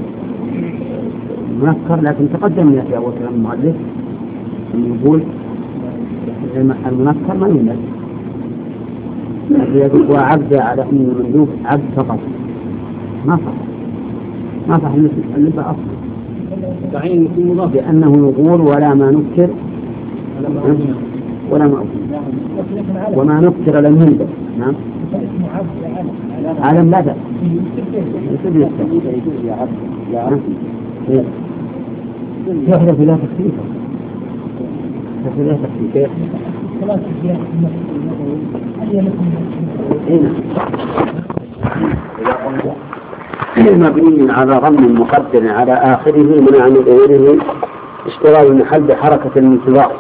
S1: منكر، لكن تقدمنا في أول كلام المؤلف أن يقول المنكر ما ينادي يقول وعبد على أن المندوب عبد فقط، ما صح ما صح اللي أصلا
S2: تعين في مضاف
S1: لأنه يقول ولا ما نكر ولا ما أكر وما نكر لم يندب. نعم عالم لا بأس يحدث لا تخفيفه يحدث لا تخفيفه مبني على ضم مقدر على آخره منع من غيره اشتغال المحل بحركة الانتظار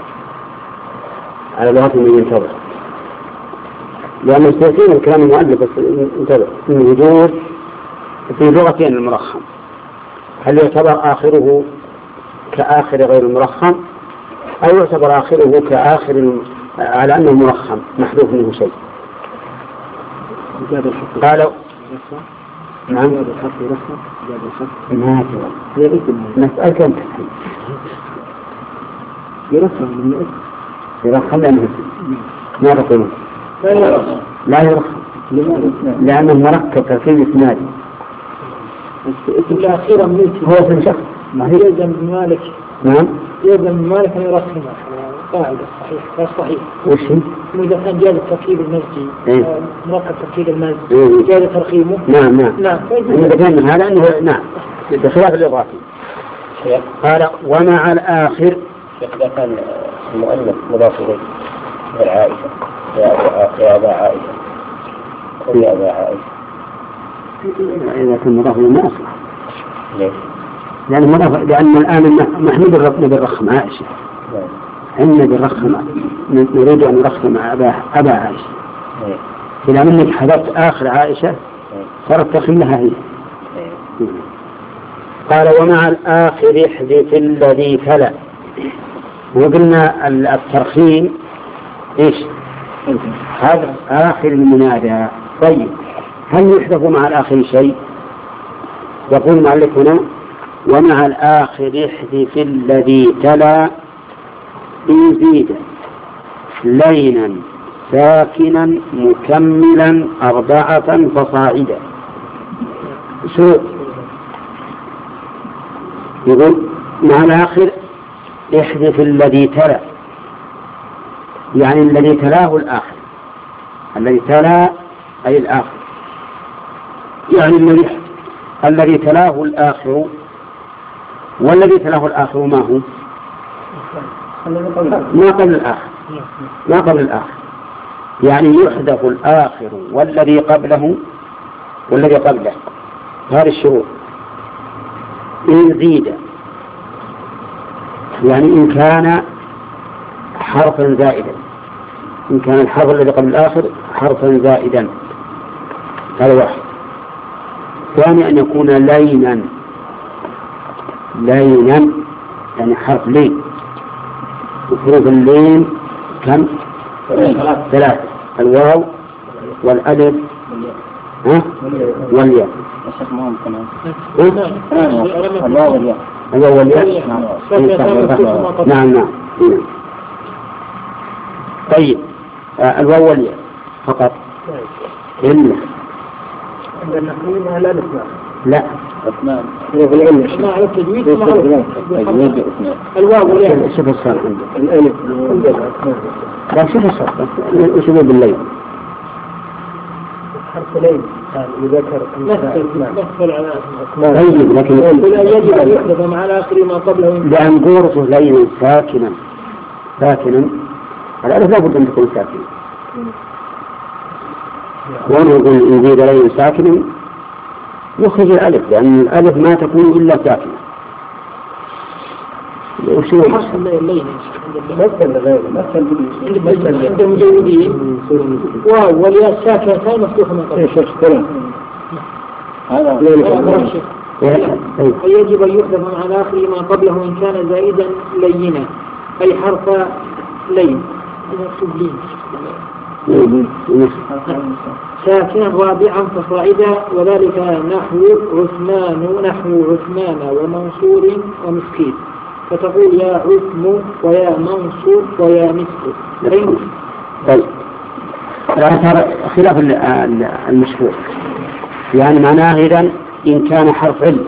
S1: على لغة من ينتظر، لأن مستثير من كلام المؤلف بس انتظر من وجود في لغتين المرخم، هل يعتبر آخره كآخر غير المرخم أو يعتبر آخره كآخر على أنه مرخم محذوف منه شيء؟ قالوا نعم ما نسأل كم يرخم يرخم لأنه ما رقمه لا يرخم لأنه مركب تركيب إسنادي
S2: الأخيرة ملك
S1: هو في شخص
S2: يلزم بمالك.
S1: نعم
S2: يلزم بمالك أن يرخمه قاعدة صحيح غير صحيح.
S1: وش هي؟
S2: إذا كان جاز تركيب المزجي
S1: إيه؟
S2: مركب تركيب المزجي
S1: إيه؟
S2: جاز ترخيمه.
S1: نعم نعم
S2: نعم
S1: إذا كان من هذا أنه نعم بخلاف الإضافي. قال ومع الآخر
S3: إذا كان المؤلف مضاف إليه غير عائشة يا أبا عائشة يا أبا عائشة
S1: إذا كان مضاف إلى ما أصلح.
S3: ليش؟
S1: لأن مضاف لأن الآن نحن بالرخم عائشة عندنا بالرخم نريد أن نرخم أبا أبا عائشة إذا منك حذفت آخر عائشة صارت ترخم لها هي. قال ومع الآخر احذف الذي تلا، وقلنا الترخيم إيش؟ هذا آخر المنادى. طيب هل يحذف مع الآخر شيء؟ يقول المؤلف هنا ومع الآخر احذف الذي تلا إن زيد لينا ساكنا مكملا أربعة فصاعدا. شو يقول مع الآخر احذف الذي تلا، يعني الذي تلاه الآخر، الذي تلا أي الآخر، يعني الذي الذي تلاه الآخر. والذي تلاه الآخر ما هو؟ ما قبل الآخر ما قبل الآخر يعني يحذف الآخر والذي قبله والذي قبله. هذه الشروط إن زيد يعني إن كان حرفا زائدا، إن كان الحرف الذي قبل الآخر حرفا زائدا، هذا واحد. ثاني أن يكون لينا لينا يعني حرف لين، وحروف اللين كم؟ ثلاثة، الواو والألف ها والياء.
S3: الشيخ مهم كمان
S2: الواو والياء.
S1: الواو والياء نعم نعم. طيب آه الواو والياء فقط إلا
S2: عند النحويين لا نسمع.
S1: لا
S3: عثمان
S2: هو في العلم ما على التجويد ما على الواو والياء.
S1: شوف الصرف عنده
S2: الألف
S1: لا شوف الصرف وشوف بالليل
S2: حرف ليل يذكر مثل على أسماء.
S1: طيب لكن
S2: يجب أن يحدث مع الآخر ما قبله
S1: لأن قورته ليلا ساكنا ساكنا الألف لا بد أن تكون ساكنة وأنا يقول إن زيد ليلا ساكنا يخرج الألف لأن الألف ما تكون إلا ساكنة. وشو
S2: حرف الليل مثل غير مثل عند المجودين واو والياء ساكنتان مفتوحة من قبل. هذا يجب أن يحدث مع الآخر ما قبله إن كان زائدا لينا أي حرف لين ساكنا رابعا فصاعدا وذلك نحو عثمان نحو عثمان ومنصور ومسكين فتقول يا عثم ويا منصور ويا مسكين.
S1: طيب خلاف المشهور يعني معناه إذن إن كان حرف علة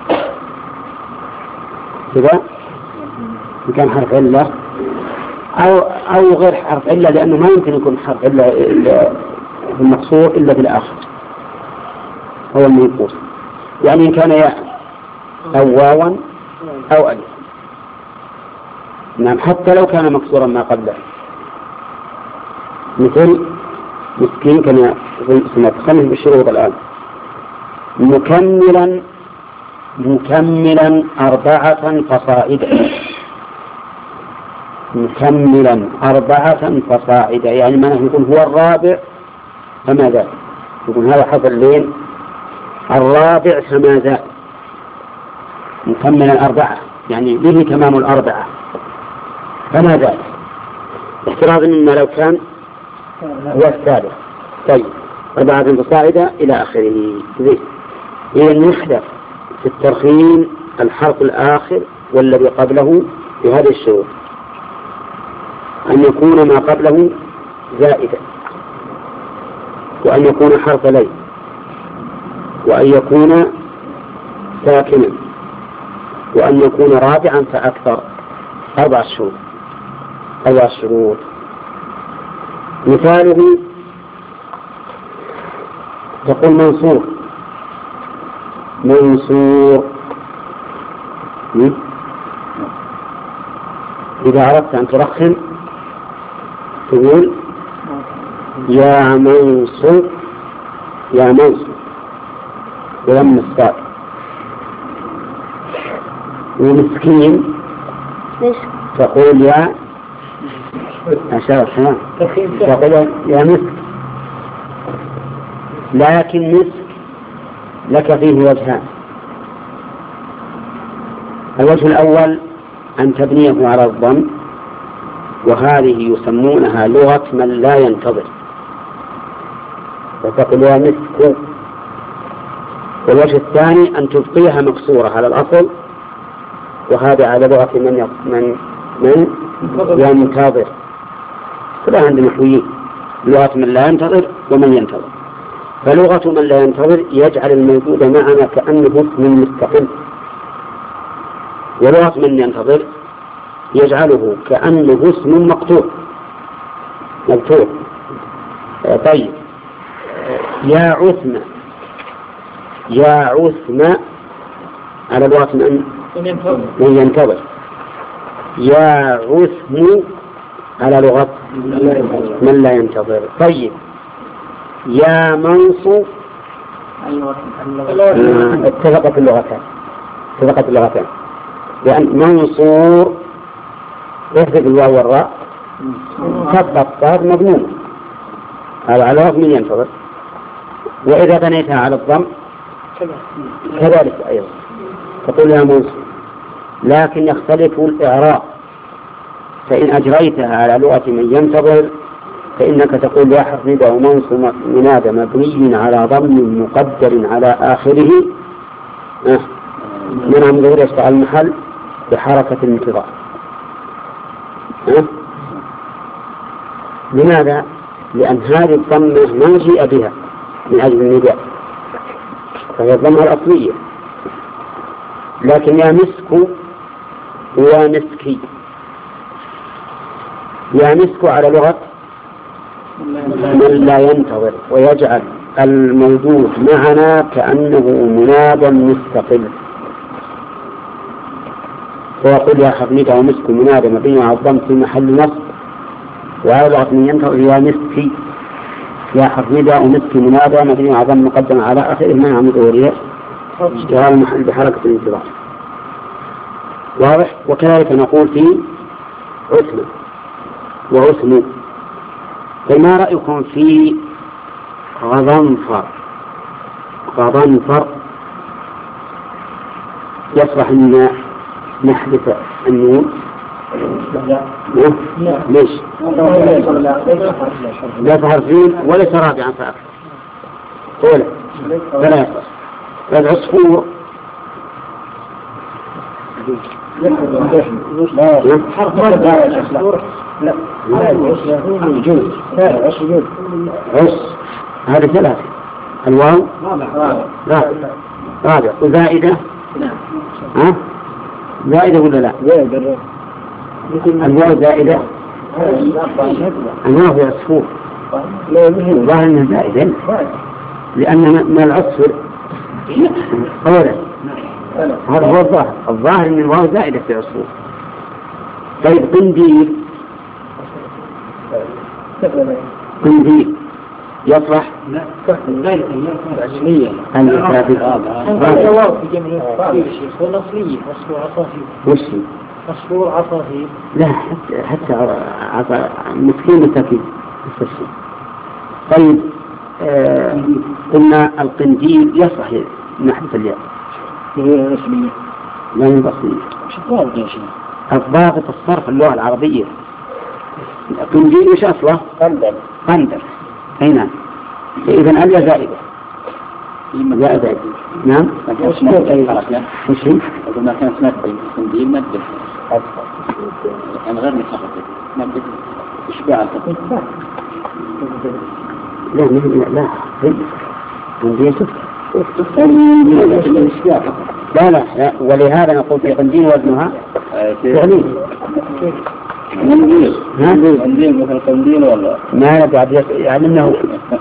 S1: كذا إن كان حرف علة أو أو غير حرف علة لأنه ما يمكن يكون حرف علة في المقصور إلا بالآخر هو المنقوص يعني إن كان ياء أو واوا أو ألف. نعم حتى لو كان مكسورا ما قبله مثل مسكين كما سمعت خمس بالشروط الآن مكملا مكملا أربعة فصاعدا مكملا أربعة فصاعدا يعني ما يقول هو الرابع فما ذا يقول هذا حرف اللين الرابع فما ذا مكملا أربعة يعني به تمام الأربعة فما ذا افتراض أنه لو كان هو الثالث. طيب أربعة فصاعدا إلى آخره. إذن يحدث في الترخيم الحرف الآخر والذي قبله بهذه الشروط أن يكون ما قبله زائدا وأن يكون حرف لين وأن يكون ساكنا وأن يكون رابعا فأكثر. أربع شروط أربع شروط. مثاله تقول منصور منصور إذا أردت أن ترخم تقول يا منصور يا منصور ولم الصاد. ومسكين تقول يا أشار تقول يا مسك لكن مسك لك فيه وجهان. الوجه الأول أن تبنيه على الضم وهذه يسمونها لغة من لا ينتظر وتقول يا مسك. والوجه الثاني أن تبقيها مكسورة على الأصل وهذا على لغة من من من ينتظر. كلها عند النحويين لغة من لا ينتظر ومن ينتظر. فلغة من لا ينتظر يجعل الموجود معنا كأنه اسم مستقل ولغة من ينتظر يجعله كأنه اسم مقطوع مقطوع. طيب يا عثمة يا عثمة على لغة من من ينتظر. يا عثم على لغة من لا ينتظر. طيب يا منصور اتفقت اللغتان اتفقت اللغتان لأن منصور يحذف الواو والراء تبقى الصاد مضمومة هذا على لغة من ينتظر. وإذا بنيتها على الضم كذلك أيضا تقول يا منصور لكن يختلف الإعراب. فإن أجريتها على لغة من ينتظر فإنك تقول يا حفظ أو منصب منادى مبني على ضم مقدر على آخره من عم ظهور يشتغل المحل بحركة الانتظار. لماذا؟ لأن هذه الضمة ما جيء بها من أجل النداء فهي الضمة الأصلية لكن يا مسك ويا مسكي، يا مسك على لغة من لا ينتظر ويجعل الموجود معنا كأنه منادى مستقل، فيقول يا حميدة ومسك منادى مبني على الضم في محل نصب، وعلى لغة من ينتظر يا مسكي، يا حميدة ومسك منادى مبني على الضم مقدم على آخره منع من ظهورها اشتغال المحل بحركة الانتظار. واضح؟ وكذلك نقول في عثم وعثم. فما رأيكم في غضنفر؟ غضنفر يصلح أن نحذف النون؟ ليش؟ لا حرفين وليس رابعا فأكثر ولا فلا يصلح. العصفور
S3: لا
S1: عص هذا ثلاثة. الواو رابع رابع وزائدة ها زائدة ولا لا؟ الواو زائدة. الواو في عصفور ظاهر انها زائدة لأن من العصفور أولا هذا هو الظاهر. الظاهر ان الواو زائدة في عصفور. طيب قنديل قنديل يصلح؟
S2: لا غير الأصلية
S1: الواو
S2: في جمع الأصلية عصفور عصافير.
S1: وش
S2: عصفور عصافير؟
S1: لا حتى حتى عصا مسكين التأكيد. طيب آه قلنا القنديل يصلح نحذف الياء
S2: الأصلية
S1: لا من الأصلية.
S2: مش الضابط يا شيخ؟
S1: الضابط الصرف اللغة العربية. قنديل وش أصله؟
S3: قندل
S1: قندل. أي نعم. إذن الياء زائدة. زائدة. نعم.
S3: وش هي؟
S1: وش هي؟
S3: ما كانت مادة قنديل مادة يعني غير متحركة مادة إشباع التقييد.
S1: لا لا لا قنديل لا لا لا ولهذا نقول في قنديل وزنها فعلي.
S3: قنديل
S1: ها؟
S3: قنديل مثل قنديل ولا؟
S1: ما بعد يعني أنه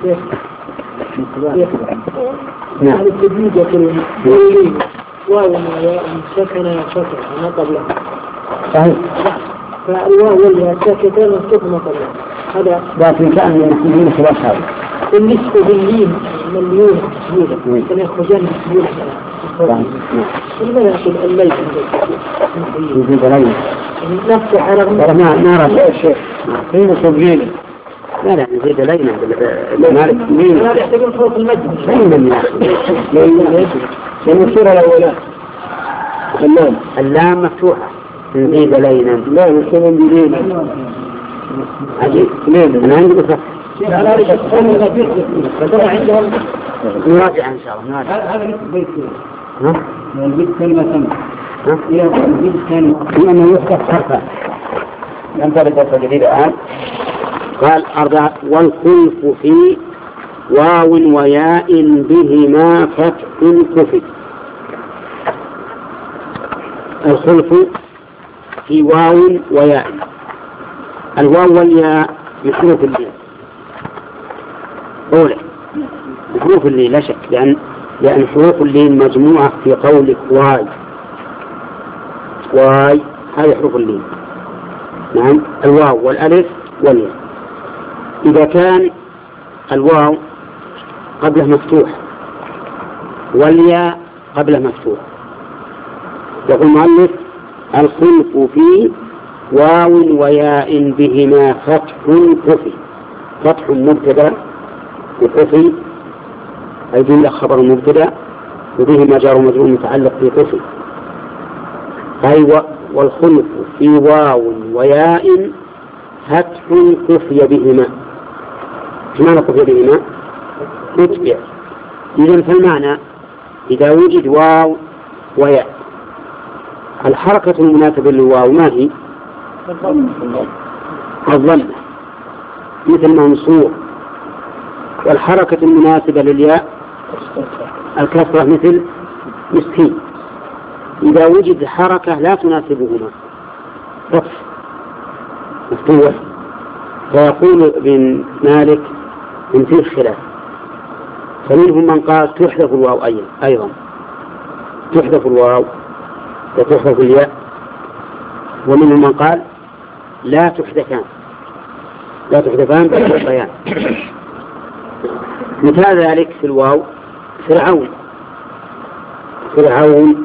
S2: نعم. التجديد يقول واو سكن سكن ما قبله.
S1: صحيح.
S2: فالواو والياء ساكتان مفتوح ما قبله. هذا
S1: لكن كان يحسبون خلاص هذا.
S2: بالنسبة للميم مليون سيولة كان يخرجان سيولة. لماذا نقول الليل
S1: يزيد علينا
S2: نفتح رغم
S1: ما نرى
S3: شيء فين صبرين
S1: لا لا نزيد علينا مالك مين
S2: لا يحتاجون صوت المجد
S1: مين يا أخي
S3: المصير الأولى اللام
S1: اللام مفتوحة نزيد علينا
S3: لا نسمى بليل
S1: عجيب ليه أنا عندي بصف
S2: لا لا عندهم
S1: نراجع إن شاء الله نراجع
S2: هذا لسه بيت
S1: ها
S2: البيت كلمة ثانية
S1: ها
S2: إلى البيت الثاني
S1: لأنه يفتح حرفا ننتظر درس جديد الآن. قال أربعة والخلف في واو وياء بهما فتح كفي. الخلف في واو وياء. الواو والياء من حروف اللين أولى من حروف اللين لا شك لأن لأن حروف اللين مجموعة في قولك واي واي هذه حروف اللين. نعم الواو والألف والياء. إذا كان الواو قبله مفتوح والياء قبله مفتوح يقول المؤلف الخلف في واو وياء بهما فتح كفي. فتح مبتدا وكفي أي جملة خبر مبتدا وبهما جار ومجرور متعلق في كفي. أي والخلف في واو وياء فتح كفي بهما. ما نقف بهما يتبع. إذن فالمعنى إذا وجد واو وياء الحركة المناسبة للواو ما هي؟ الضمة مثل منصور. والحركة المناسبة للياء الكسرة مثل مسكين. إذا وجد حركة لا تناسبهما رفع مفتوح، فيقول ابن مالك إن فيه خلاف، فمنهم من قال تحذف الواو أيضا، تحذف الواو وتحذف الياء، ومنهم من قال لا تحذفان لا تحذفان بالبيان. مثال ذلك في الواو فرعون، فرعون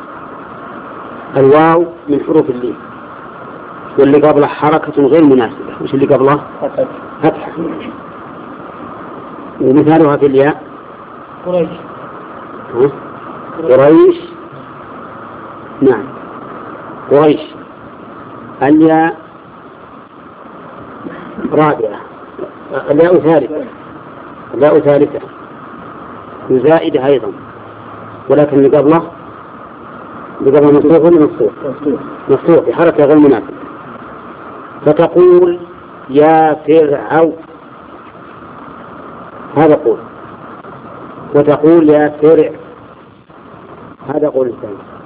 S1: الواو من حروف اللين، واللي قبله حركة غير مناسبة، وش اللي قبله؟ فتحة. ومثالها في الياء
S2: قريش.
S1: قريش، نعم قريش الياء رابعة، الياء ثالثة، الياء ثالثة وزائدة أيضا، ولكن اللي قبله اللي قبله مفتوح ولا مفتوح؟ مفتوح بحركة غير مناسبة. فتقول يا فرعون، هذا قول، وتقول يا فرع، هذا قول الثاني.